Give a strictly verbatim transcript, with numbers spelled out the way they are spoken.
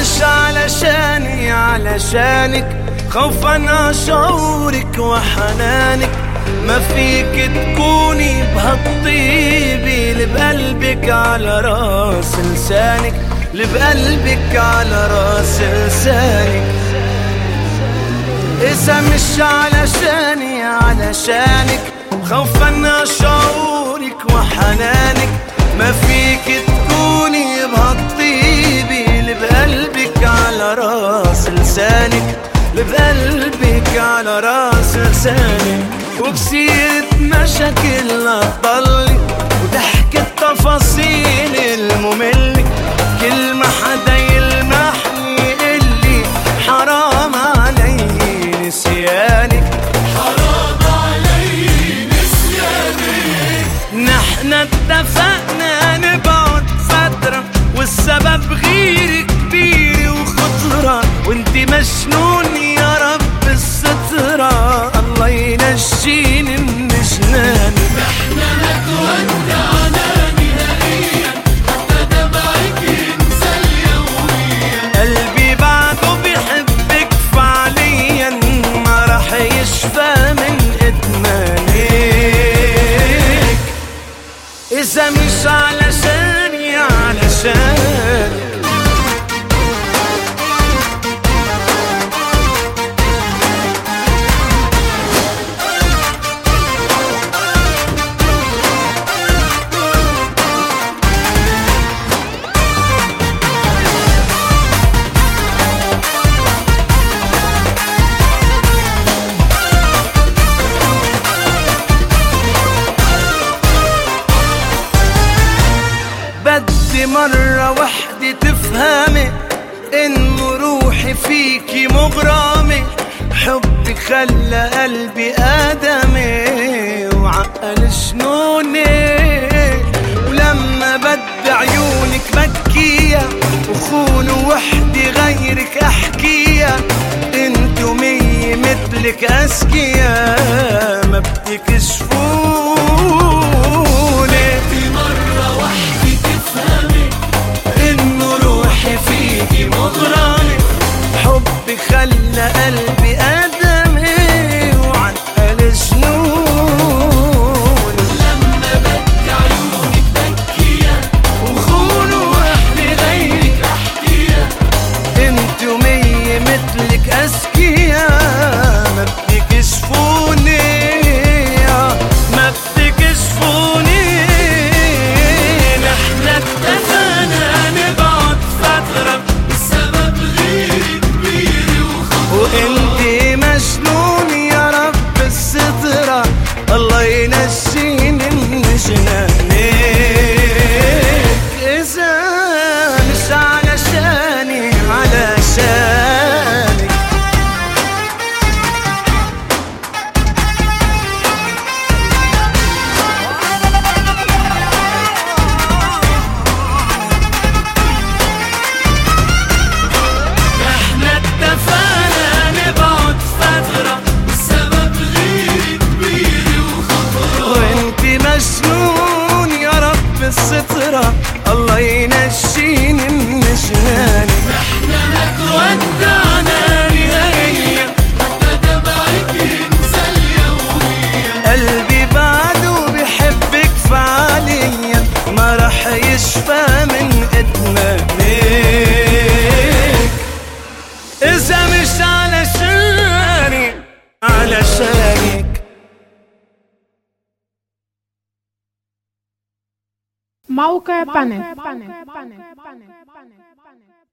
مش علشاني علشانك، خوفا شعورك وحنانك. ما فيك تكوني بهالطيبة اللي بقلبك على راس لسانك، اللي بقلبك على راس لسانك. إذا مش علشاني علشانك، خوفا شعورك وحنانك. ما فيك تكوني بهالطيبة اللي بقلبك على راس لسانك، اللي بقلبك على راس لسانك. وبسيرة مشاكلنا تضلي وتحكي التفاصيل المملة، كل ما حدا يلمحني يقلي حرام علي نسيانك، حرام علي نسيانك. نحن اتفقنا نبعد فترة، والسبب غير كبير وخطرة، وانتي مجنون يا رب السترة، الله ينجيني من جنانك. نحن ما تودعنا نهائيا، حتى دمعك ينسى اليوميا. قلبي بعده بيحبك فعليا، ما رح يشفى من ادمانك. إذا مش علشاني علشانك. بدي مرة وحدة تفهمي إنه روحي فيكي مغرمة، حبك خلى قلبي آدمي وعقل جنوني. ولما بدي عيونك بكيها، وخون وحدي غيرك أحكيها، انتو مية مثلك أذكيا ما بتكشفوني. مرة وحدي تفهمي إنه روحي فيكي مغرمة، حبك خلى قلبي آدمي وعقل جنون. لما بدي عيونك بكيها، وخون وحدي غيرك أحكيها، انتو مية مثلك أذكيا ما بتكشفوني، ما بتكشفوني. نحن اتفقنا نبعد فترة، السبب غير كبير وخطر، وانتي مجنون يا رب السترة، الله ينجيني من جنانك. إذا مش علشاني علشانك. نحن اتفقنا نبعد فترة، السبب غير كبير وخطر، وانتي مجنون يا رب السترة، الله ينجيني من جنانك. نحن ما تودعنا نهائيا، حتى دمعك ينسى اليوميا. قلبي بعده بيحبك فعليا، ما رح يشفى من ادمانك. إذا مش علشاني علشانك. موقع بانل.